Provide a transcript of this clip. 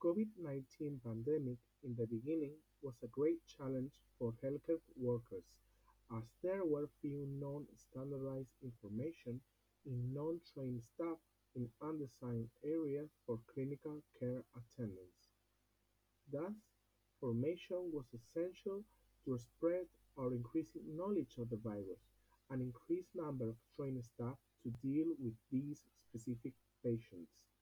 COVID-19 pandemic in the beginning was a great challenge for healthcare workers, as there were few non-standardized information in non-trained staff in undesignated areas for clinical care attendance. Thus, formation was essential to spread our increasing knowledge of the virus and increase number of trained staff to deal with these specific patients.